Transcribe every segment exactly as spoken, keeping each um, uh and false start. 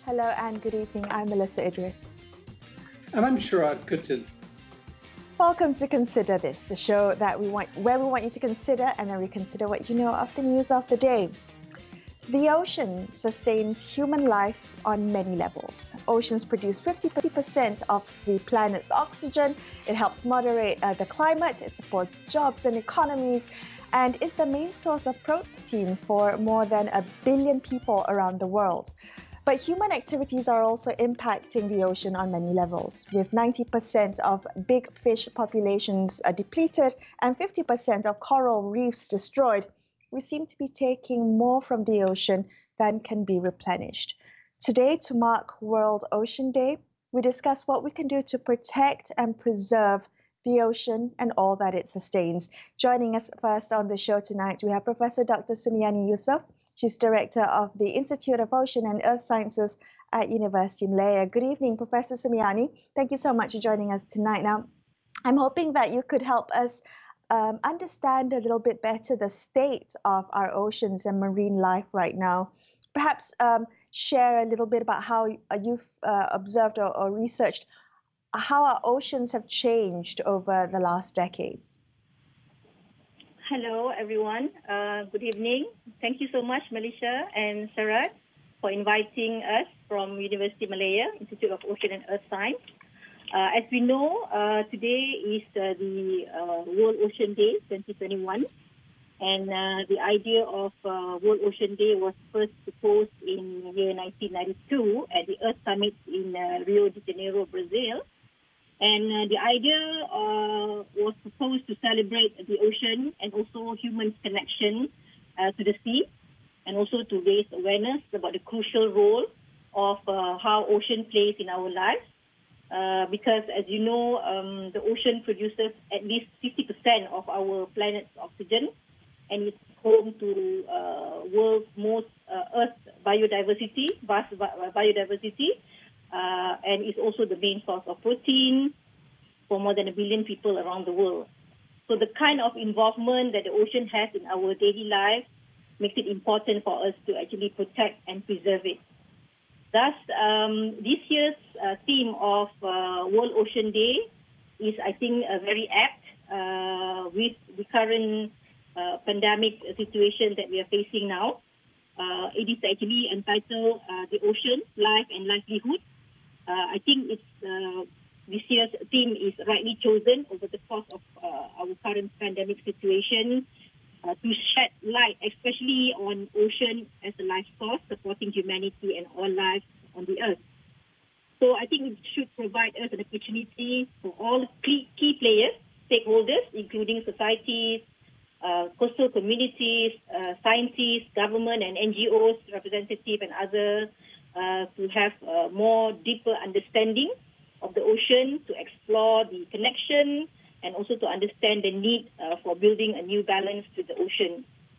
Hello and good evening. I'm Melissa Idris. And I'm Sharad Kuttan. Welcome to Consider This, the show that we want, where we want you to consider and then reconsider what you know of the news of the day. The ocean sustains human life on many levels. Oceans produce fifty percent of the planet's oxygen. It helps moderate uh, the climate. It supports jobs and economies and is the main source of protein for more than a billion people around the world. But human activities are also impacting the ocean on many levels, with ninety percent of big fish populations uh, depleted and fifty percent of coral reefs destroyed. We seem to be taking more from the ocean than can be replenished. Today, to mark World Ocean Day, we discuss what we can do to protect and preserve the ocean and all that it sustains. Joining us first on the show tonight, we have Professor Doctor Sumiani Yusof. She's Director of the Institute of Ocean and Earth Sciences at University Malaya. Good evening, Professor Sumiani. Thank you so much for joining us tonight. Now, I'm hoping that you could help us um, understand a little bit better the state of our oceans and marine life right now. Perhaps um, share a little bit about how you've uh, observed or, or researched how our oceans have changed over the last decades. Hello, everyone. Uh, good evening. Thank you so much, Melissa and Sharad, for inviting us from University Malaya, Institute of Ocean and Earth Science. Uh, as we know, uh, today is uh, the uh, World Ocean Day twenty twenty-one. And uh, the idea of uh, World Ocean Day was first proposed in the year nineteen ninety-two at the Earth Summit in uh, Rio de Janeiro, Brazil. And uh, the idea uh, was proposed to celebrate the ocean and also humans' connection uh, to the sea, and also to raise awareness about the crucial role of uh, how ocean plays in our lives. Uh, because, as you know, um, the ocean produces at least fifty percent of our planet's oxygen, and it's home to uh, world's most uh, Earth biodiversity, vast biodiversity. Uh, and is also the main source of protein for more than a billion people around the world. So the kind of involvement that the ocean has in our daily life makes it important for us to actually protect and preserve it. Thus, um, this year's uh, theme of uh, World Ocean Day is, I think, uh, very apt uh, with the current uh, pandemic situation that we are facing now. Uh, it is actually entitled uh, The Ocean, Life and Livelihood. Uh, I think it's uh, this year's theme is rightly chosen over the course of uh, our current pandemic situation uh, to shed light, especially on ocean as a life source, supporting humanity and all life on the earth. So I think it should provide us an opportunity for all key, key players, stakeholders, including societies, uh, coastal communities, uh, scientists, government and N G Os, representatives and others, Uh, to have uh, more deeper understanding of the ocean, to explore the connection, and also to understand the need uh, for building a new balance to the ocean.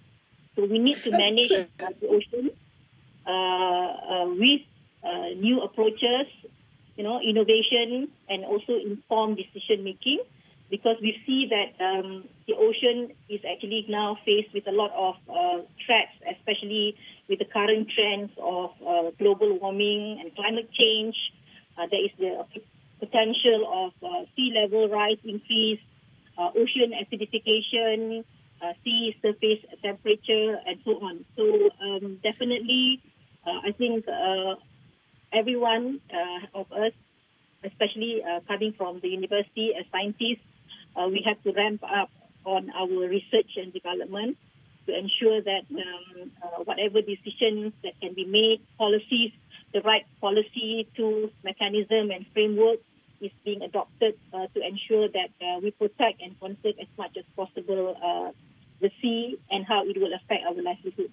So we need to manage uh, the ocean uh, uh, with uh, new approaches, you know, innovation, and also informed decision making, because we see that um, the ocean is actually now faced with a lot of uh, threats, especially with the current trends of uh, global warming and climate change. Uh, there is the potential of uh, sea level rise increase, uh, ocean acidification, uh, sea surface temperature, and so on. So um, definitely, uh, I think uh, everyone uh, of us, especially uh, coming from the university as scientists, uh, we have to ramp up on our research and development to ensure that um, uh, whatever decisions that can be made, policies, the right policy tools, mechanism, and framework is being adopted uh, to ensure that uh, we protect and conserve as much as possible uh, the sea and how it will affect our livelihood.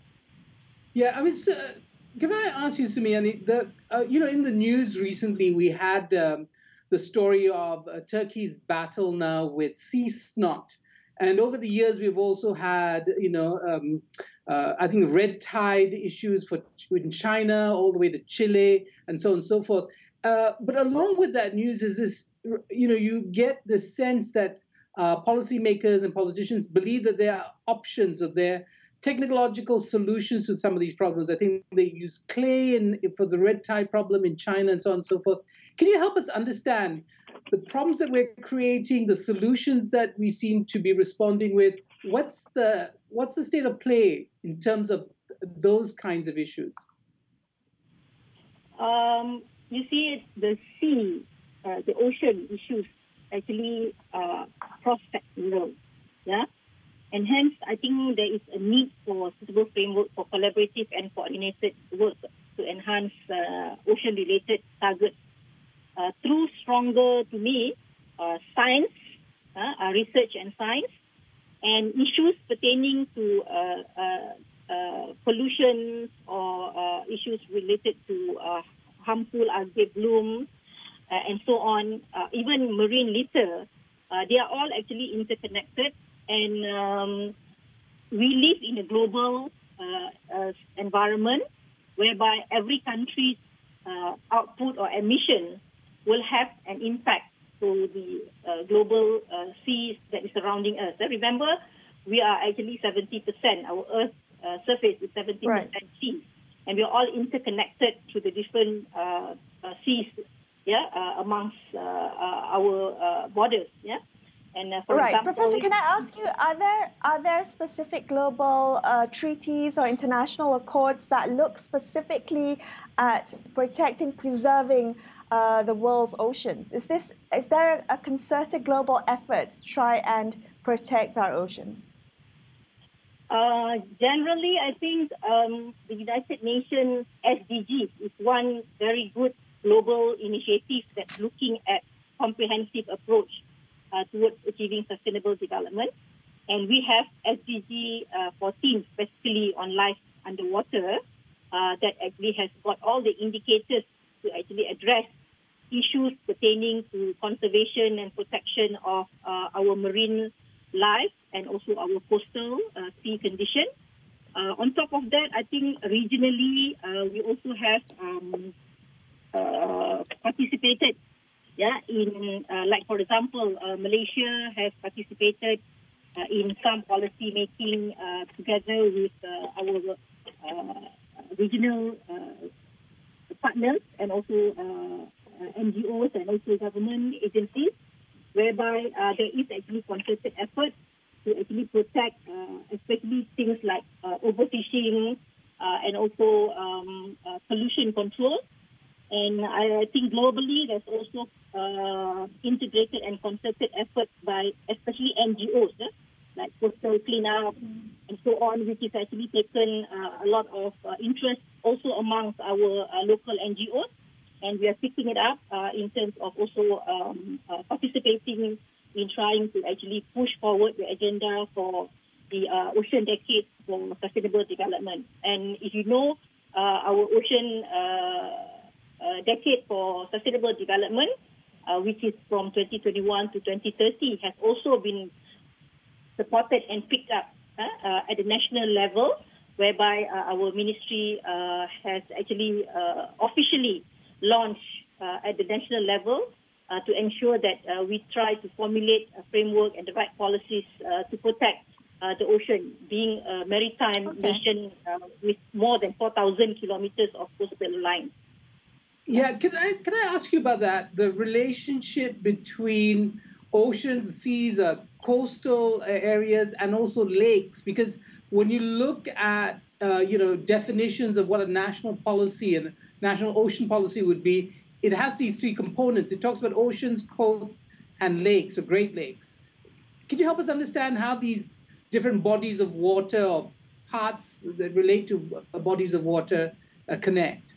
Yeah, I mean, so, uh, can I ask you, Sumiani, the uh, you know, in the news recently, we had um, the story of uh, Turkey's battle now with sea snot. And over the years, we've also had, you know, um, uh, I think red tide issues for in China, all the way to Chile, and so on and so forth. Uh, but along with that news is this, you know, you get the sense that uh, policymakers and politicians believe that there are options, or there technological solutions to some of these problems. I think they use clay in, for the red tide problem in China and so on and so forth. Can you help us understand the problems that we're creating, the solutions that we seem to be responding with? What's the what's the state of play in terms of those kinds of issues? Um, you see, the sea, uh, the ocean issues actually uh, cross-sectoral, yeah? And hence, I think there is a need for suitable framework for collaborative and coordinated work to enhance uh, ocean-related targets uh, through stronger, to me, uh, science, uh, uh, research and science, and issues pertaining to uh, uh, uh, pollution or uh, issues related to uh, harmful algae bloom, uh, and so on, uh, even marine litter. Uh, they are all actually interconnected. And um, we live in a global uh, uh, environment whereby every country's uh, output or emission will have an impact to the uh, global uh, seas that is surrounding us. Uh, remember, we are actually seventy percent. Our Earth's uh, surface is seventy percent right. sea. And we are all interconnected to the different uh, uh, seas, yeah, uh, amongst uh, uh, our uh, borders, yeah. And, uh, for right, example, Professor, can I ask you, are there are there specific global uh, treaties or international accords that look specifically at protecting, preserving uh, the world's oceans? Is this is there a concerted global effort to try and protect our oceans? Uh, generally, I think um, the United Nations S D Gs is one very good global initiative that's looking at comprehensive approach Uh, towards achieving sustainable development. And we have S D G uh, fourteen, specifically on life underwater, uh, that actually has got all the indicators to actually address issues pertaining to conservation and protection of uh, our marine life and also our coastal uh, sea condition. Uh, on top of that, I think regionally, uh, we also have um, uh, participated Yeah, in uh, like for example, uh, Malaysia has participated uh, in some policy making uh, together with uh, our uh, regional uh, partners and also uh, uh, N G Os and also government agencies, whereby uh, there is actually concerted effort to actually protect, uh, especially things like uh, overfishing uh, and also um, uh, pollution control. And I think globally, there's also uh, integrated and concerted efforts by especially N G Os, eh? like Coastal Cleanup and so on, which is actually taken uh, a lot of uh, interest also amongst our uh, local N G Os. And we are picking it up uh, in terms of also um, uh, participating in trying to actually push forward the agenda for the uh, Ocean Decade for Sustainable Development. And if you know, uh, our Ocean uh, Uh, decade for sustainable development, uh, which is from twenty twenty-one to twenty thirty, has also been supported and picked up uh, uh, at the national level, whereby uh, our ministry uh, has actually uh, officially launched uh, at the national level uh, to ensure that uh, we try to formulate a framework and the right policies uh, to protect uh, the ocean, being a maritime okay. nation uh, with more than four thousand kilometers of coastal line. Yeah, can I can I ask you about that? The relationship between oceans, seas, uh, coastal areas, and also lakes. Because when you look at uh, you know definitions of what a national policy and national ocean policy would be, it has these three components. It talks about oceans, coasts, and lakes, or Great Lakes. Can you help us understand how these different bodies of water or parts that relate to bodies of water uh, connect?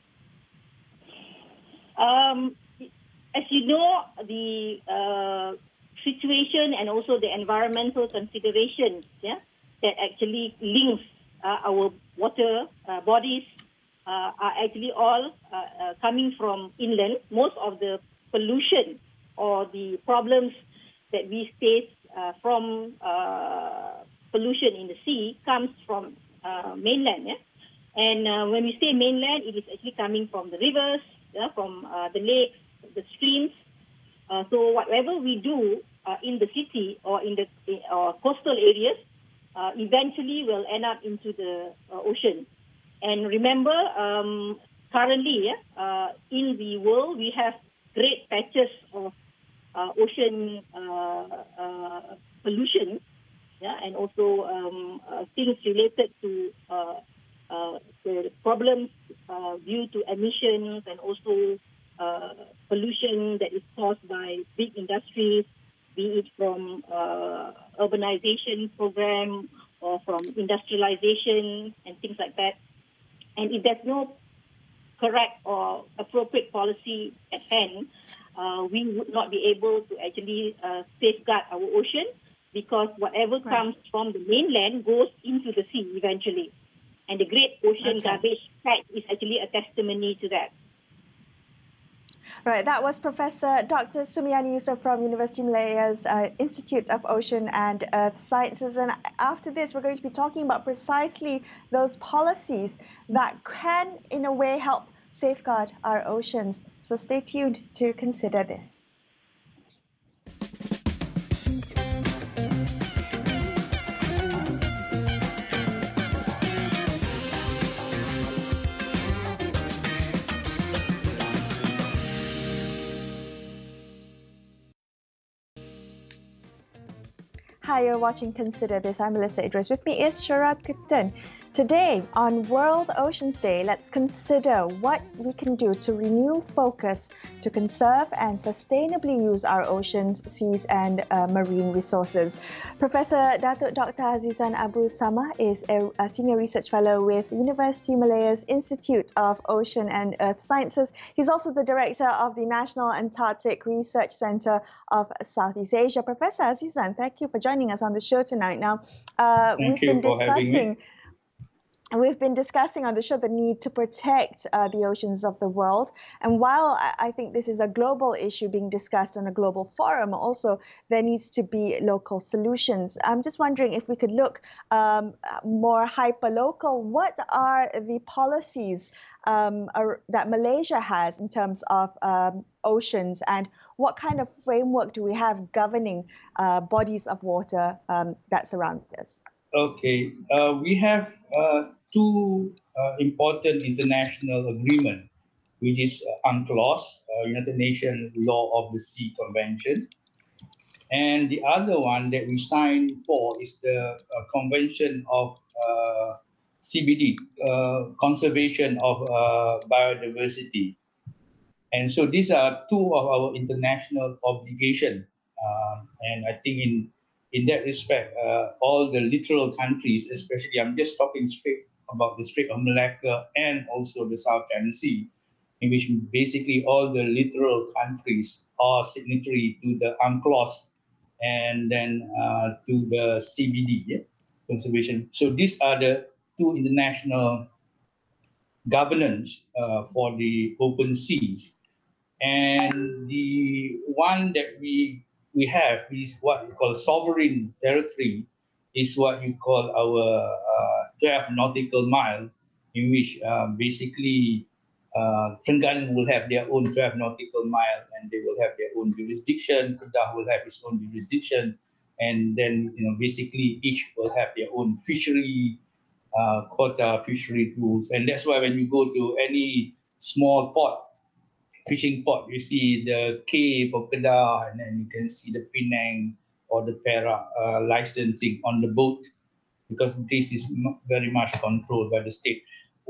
Um, as you know, the uh, situation and also the environmental considerations, yeah, that actually links uh, our water uh, bodies uh, are actually all uh, uh, coming from inland. Most of the pollution or the problems that we face uh, from uh, pollution in the sea comes from uh, mainland, yeah. And uh, when we say mainland, it is actually coming from the rivers, yeah, from uh, the lakes, the streams. Uh, so whatever we do uh, in the city or in the in, uh, coastal areas uh, eventually will end up into the uh, ocean. And remember, um, currently, yeah, uh, in the world, we have great patches of uh, ocean uh, uh, pollution, yeah, and also um, uh, things related to uh, uh, the problems uh, due to emissions and also uh, pollution that is caused by big industries, be it from uh, urbanization program or from industrialization and things like that. And if there's no correct or appropriate policy at hand, uh, we would not be able to actually uh, safeguard our ocean, because whatever right. comes from the mainland goes into the sea eventually. And the Great Ocean okay. Garbage Patch is actually a testimony to that. Right, that was Professor Doctor Sumiani Yusof from University Malaya's uh, Institute of Ocean and Earth Sciences. And after this, we're going to be talking about precisely those policies that can, in a way, help safeguard our oceans. So stay tuned to consider this. Hi, you're watching Consider This. I'm Melissa Idris. With me is Sharad Kipton. Today, on World Oceans Day, let's consider what we can do to renew focus to conserve and sustainably use our oceans, seas, and uh, marine resources. Professor Datuk Doctor Azizan Abu Samah is a, a Senior Research Fellow with University Malaya's Institute of Ocean and Earth Sciences. He's also the Director of the National Antarctic Research Centre of Southeast Asia. Professor Azizan, thank you for joining us on the show tonight. Now, uh, thank we've you been for discussing. Having me. And we've been discussing on the show the need to protect uh, the oceans of the world. And while I think this is a global issue being discussed on a global forum, also there needs to be local solutions. I'm just wondering if we could look um, more hyper-local. What are the policies um, are, that Malaysia has in terms of um, oceans, and what kind of framework do we have governing uh, bodies of water um, that surround us? Okay, uh, we have uh, two uh, important international agreements, which is uh, UNCLOS, uh, United Nations Law of the Sea Convention, and the other one that we signed for is the uh, Convention of uh, C B D, uh, Conservation of uh, Biodiversity. And so these are two of our international obligations, um, and I think in In that respect, uh, all the littoral countries, especially I'm just talking straight about the Strait of Malacca and also the South China Sea, in which basically all the littoral countries are signatory to the UNCLOS and then uh, to the C B D, yeah, conservation. So these are the two international governance uh, for the open seas. And the one that we we have is what we call sovereign territory, is what you call our uh, twelve nautical mile, in which uh, basically uh, Terengganu will have their own twelve nautical mile and they will have their own jurisdiction. Kedah will have its own jurisdiction, and then you know basically each will have their own fishery uh, quota, fishery rules, and that's why when you go to any small port, fishing port, you see the K for Kedah, and then you can see the Penang or the Perak uh, licensing on the boat, because this is very much controlled by the state.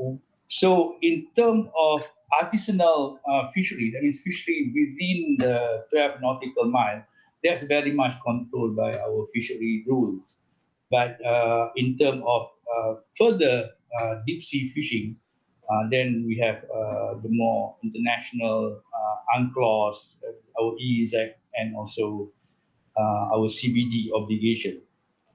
So in terms of artisanal uh, fishery, that means fishery within the twelve nautical mile, that's very much controlled by our fishery rules. But uh, in terms of uh, further uh, deep sea fishing, Uh, then we have uh, the more international uh, UNCLOS, uh, our E E Z C, and also uh, our C B D obligation.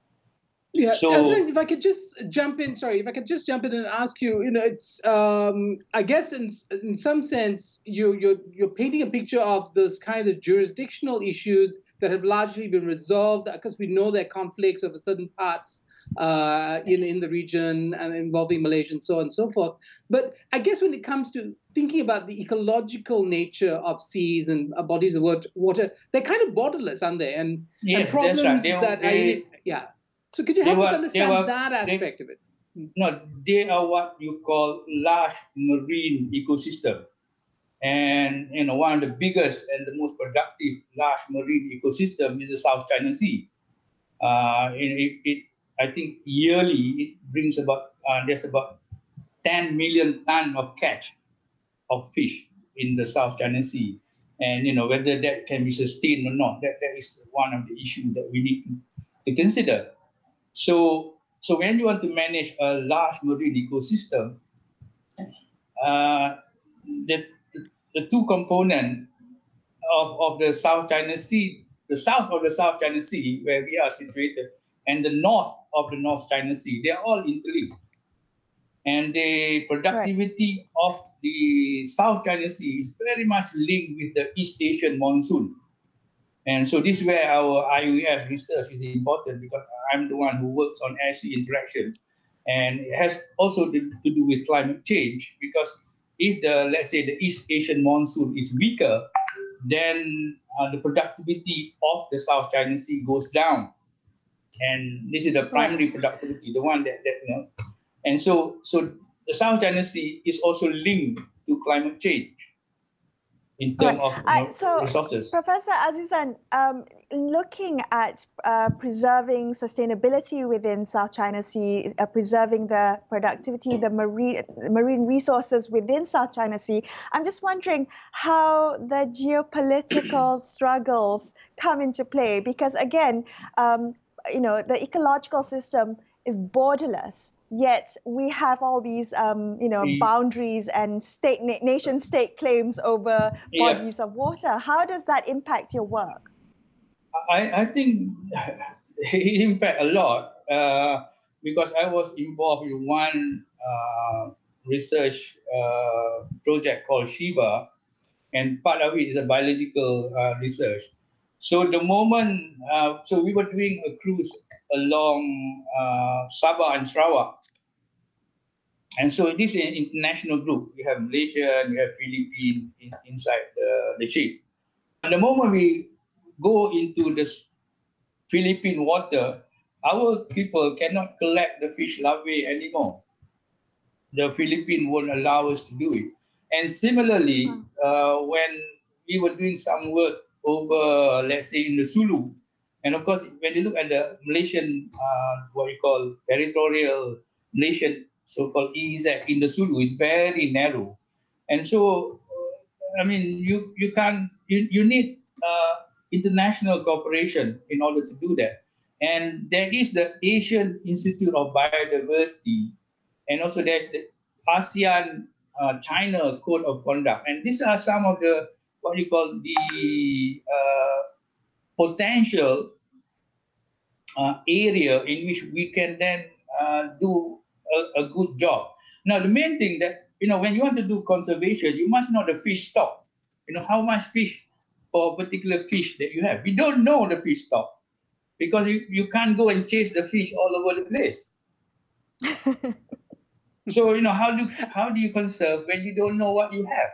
Yeah, so if I could just jump in, sorry, if I could just jump in and ask you, you know, it's, um, I guess in in some sense, you you're you're painting a picture of those kind of jurisdictional issues that have largely been resolved, because we know there are conflicts over certain parts uh, in in the region and involving Malaysia and so on and so forth. But I guess when it comes to thinking about the ecological nature of seas and uh, bodies of water, they're kind of borderless, aren't they? And, yes, and problems that's right. they, that they, I, yeah. So could you They help us were- they understand were- that they- aspect of it? No, they are what you call large marine ecosystem. And you know, one of the biggest and the most productive large marine ecosystem is the South China Sea. Uh, and it, it, I think yearly it brings about uh, there's about ten million ton of catch of fish in the South China Sea. And you know whether that can be sustained or not, that, that is one of the issues that we need to, to consider. So, so when you want to manage a large marine ecosystem, uh, the, the the two components of, of the South China Sea, the south of the South China Sea, where we are situated, and the north of the North China Sea, they are all interlinked. And the productivity right. of the South China Sea is very much linked with the East Asian monsoon. And so this is where our I U F research is important, because I'm the one who works on air-sea interaction. And it has also to do with climate change, because if the, let's say, the East Asian monsoon is weaker, then uh, the productivity of the South China Sea goes down. And this is the primary right. productivity, the one that, that, you know. And so, so the South China Sea is also linked to climate change in terms right. of you know, uh, so, resources. Professor Azizan, um, looking at uh, preserving sustainability within South China Sea, uh, preserving the productivity, the marine, marine resources within South China Sea, I'm just wondering how the geopolitical struggles come into play, because again, um, you know, the ecological system is borderless. Yet we have all these, um, you know, boundaries and state na- nation-state claims over yeah. bodies of water. How does that impact your work? I, I think it impacts a lot uh, because I was involved in one uh, research uh, project called Shiba, and part of it is a biological uh, research. So the moment, uh, so we were doing a cruise along uh, Sabah and Sarawak. And so this is an international group. We have Malaysia and we have Philippines in, inside the, the ship. And the moment we go into the Philippine water, our people cannot collect the fish larvae anymore. The Philippines won't allow us to do it. And similarly, uh, when we were doing some work over, let's say, in the Sulu, and of course, when you look at the Malaysian, uh, what we call territorial Malaysian so-called E E Z in the Sulu is very narrow. And so, I mean, you, you can't, you, you need uh, international cooperation in order to do that. And there is the Asian Institute of Biodiversity, and also there's the ASEAN uh, China Code of Conduct. And these are some of the, what you call the uh, potential uh, area in which we can then uh, do a, a good job. Now, the main thing that, you know, when you want to do conservation, you must know the fish stock. You know, how much fish for a particular fish that you have. We don't know the fish stock because you, you can't go and chase the fish all over the place. So, you know, how do how do you conserve when you don't know what you have?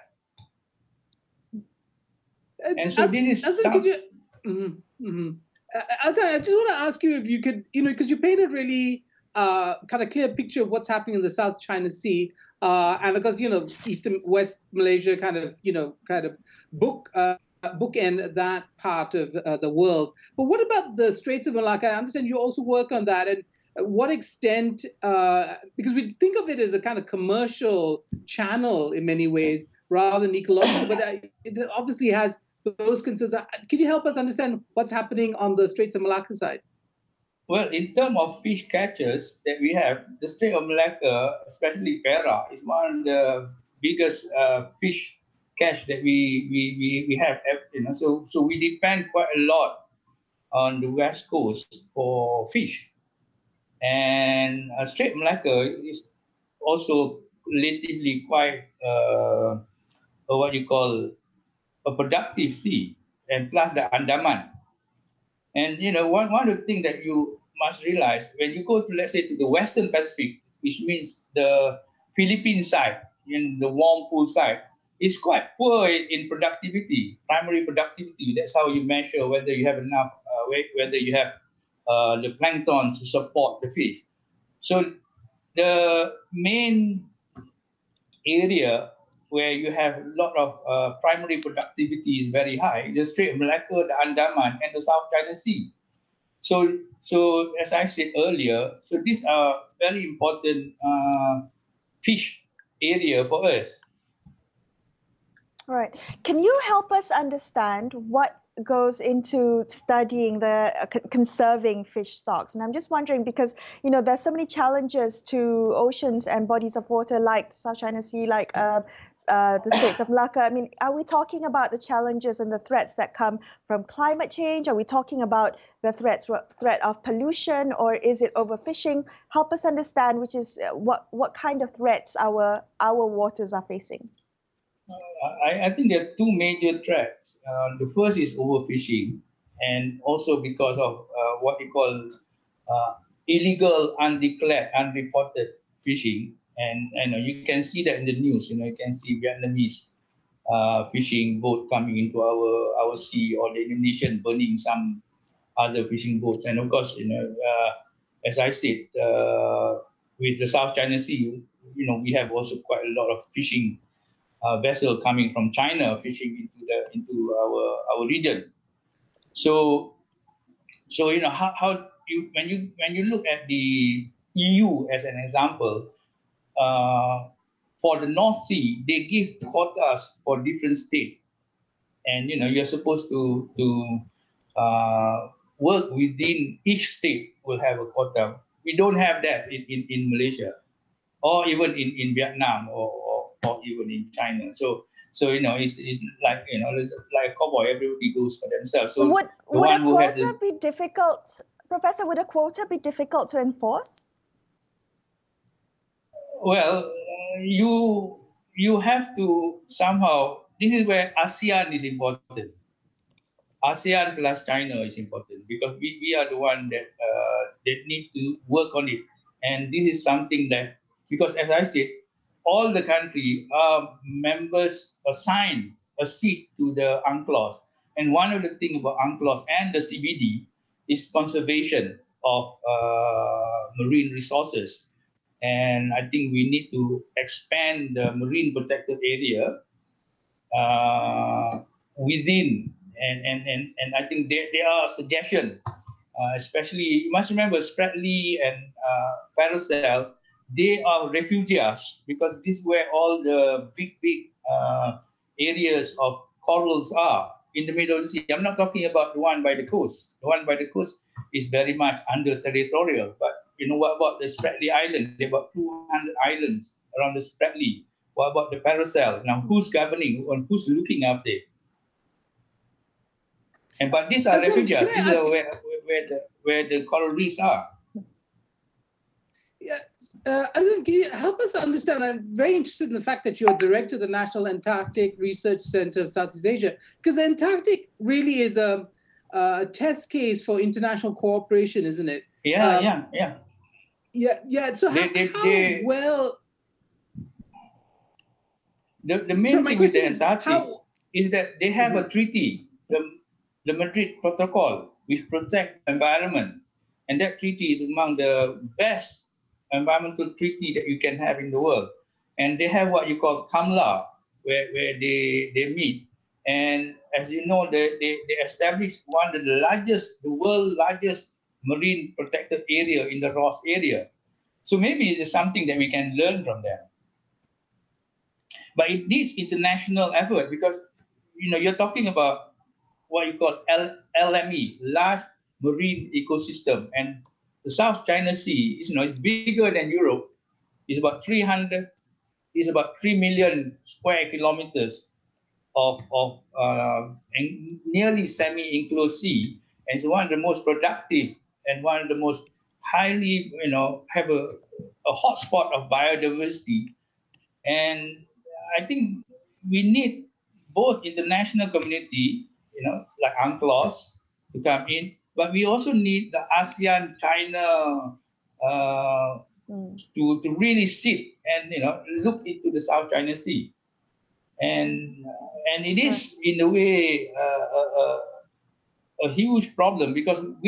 And so this is Azizan, some... could you, mm-hmm, mm-hmm. Uh, Azizan, I just want to ask you if you could, you know, because you painted really uh, kind of clear picture of what's happening in the South China Sea, uh, and because you know Eastern West Malaysia kind of you know kind of book uh, bookend that part of uh, the world. But what about the Straits of Malacca? I understand you also work on that, and what extent, uh, because we think of it as a kind of commercial channel in many ways rather than ecological, but it obviously has those concerns. Can you help us understand what's happening on the Straits of Malacca side? Well, in terms of fish catches that we have, the Strait of Malacca, especially Perak, is one of the biggest uh, fish catch that we, we, we, we have. You know, so, so we depend quite a lot on the West Coast for fish. And uh, Strait of Malacca is also relatively quite uh, what you call a productive sea, and plus the Andaman. And you know, one, one of the things that you must realize when you go to, let's say, to the Western Pacific, which means the Philippine side, in the warm pool side, is quite poor in, in productivity, primary productivity. That's how you measure whether you have enough, uh, whether you have uh, the plankton to support the fish. So the main area where you have a lot of uh, primary productivity is very high, the Strait of Malacca, the Andaman, and the South China Sea. So, so as I said earlier, so these are very important uh, fish area for us. Right. Can you help us understand what goes into studying the uh, c- conserving fish stocks? And I'm just wondering because, you know, there's so many challenges to oceans and bodies of water like the South China Sea, like uh, uh, the Straits of Malacca. I mean, are we talking about the challenges and the threats that come from climate change? Are we talking about the threats threat of pollution, or is it overfishing? Help us understand which is uh, what what kind of threats our our waters are facing. I, I think there are two major threats. Uh, the first is overfishing, and also because of uh, what we call uh, illegal, undeclared, unreported fishing. And, and uh, you can see that in the news. You know, you can see Vietnamese uh, fishing boat coming into our our sea, or the Indonesian burning some other fishing boats. And of course, you know, uh, as I said, uh, with the South China Sea, you know, we have also quite a lot of fishing uh, vessel coming from China fishing into the into our our region. So so you know how, how you when you when you look at the E U as an example, uh, for the North Sea they give quotas for different states, and you know you're supposed to to uh, work within each state will have a quota. We don't have that in, in, in Malaysia, or even in, in Vietnam, or, or, or even in China. So so you know it's, it's like you know it's like a cowboy. Everybody goes for themselves. So Would the would a one who has quota the, be difficult, Professor? Would a quota be difficult to enforce? well, uh, you you have to somehow. This is where ASEAN is important. ASEAN plus China is important because we, we are the one that uh, that need to work on it. And this is something that, because as I said, all the country are members assigned a seat to the UNCLOS. And one of the things about UNCLOS and the C B D is conservation of uh, marine resources. And I think we need to expand the marine protected area uh, within, and, and, and, and I think there, there are suggestions, uh, especially you must remember Spratly and uh, Paracel, they are refugees because this is where all the big, big uh, areas of corals are in the middle of the sea. I'm not talking about the one by the coast. The one by the coast is very much under territorial. But you know what about the Spratly Island? There are about two hundred islands around the Spratly. What about the Paracel? Now, who's governing and who's looking after it? And but these are Azam, refugees. can I These ask are you, where, where the where the coral reefs are. yeah, uh, Azam, can you help us understand? I'm very interested in the fact that you're director of the National Antarctic Research Center of Southeast Asia, because the Antarctic really is a, a test case for international cooperation, isn't it? Yeah, Um, yeah, yeah. Yeah, yeah. So They, how, they, how they, well? the, the So main my thing with the question is Antarctic how? is that they have Mhm. a treaty, the, the Madrid Protocol, which protect the environment. And that treaty is among the best environmental treaty that you can have in the world. And they have what you call CAMLA, where, where they, they meet. And as you know, they, they, they established one of the largest, the world largest marine protected area in the Ross area. So maybe it's something that we can learn from them. But it needs international effort because you know you're talking about what you call L- LME, large marine ecosystem, and the South China Sea is you know it's bigger than Europe. It's about three hundred, is about three million square kilometers of of uh, and nearly semi-enclosed sea, and it's one of the most productive and one of the most highly you know have a a hotspot of biodiversity. And I think we need both international community, you know, like UNCLOS to come in, but we also need the ASEAN China uh, Mm. to, to really sit and you know look into the South China Sea. And and it Right. is in a way uh, a, a, a huge problem because with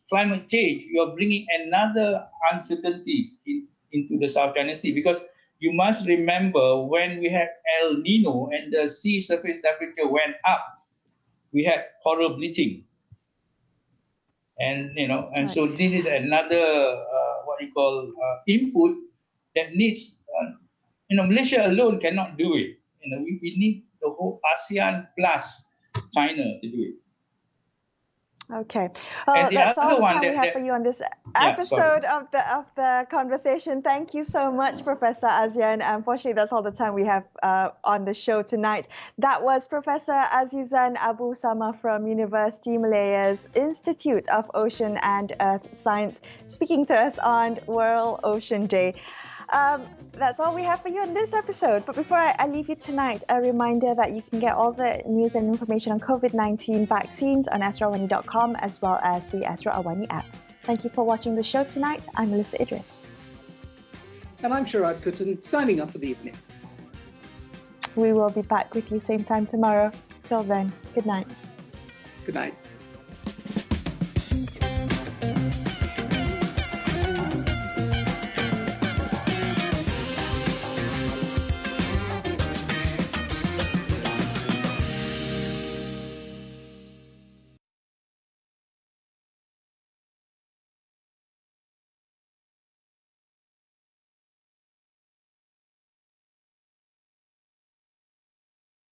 climate change, you are bringing another uncertainties in, into the South China Sea, because you must remember when we had El Nino and the sea surface temperature went up, we had coral bleaching. And, you know, and Right. so this is another, uh, what you call, uh, input that needs, uh, you know, Malaysia alone cannot do it. You know, we, we need the whole ASEAN plus China to do it. Okay. Well, And the that's all other the one time we that- have that- for you on this Yeah, episode sorry. of the of the conversation. Thank you so much, Professor Azian. Unfortunately, that's all the time we have uh, on the show tonight. That was Professor Azizan Abu Sama from University Malaya's Institute of Ocean and Earth Science, speaking to us on World Ocean Day. Um, that's all we have for you in this episode. But before I, I leave you tonight, a reminder that you can get all the news and information on COVID nineteen vaccines on Astro Awani dot com as well as the Astro Awani app. Thank you for watching the show tonight. I'm Melissa Idris. And I'm Sharad Kuttan, signing off for the evening. We will be back with you same time tomorrow. Till then, good night. Good night.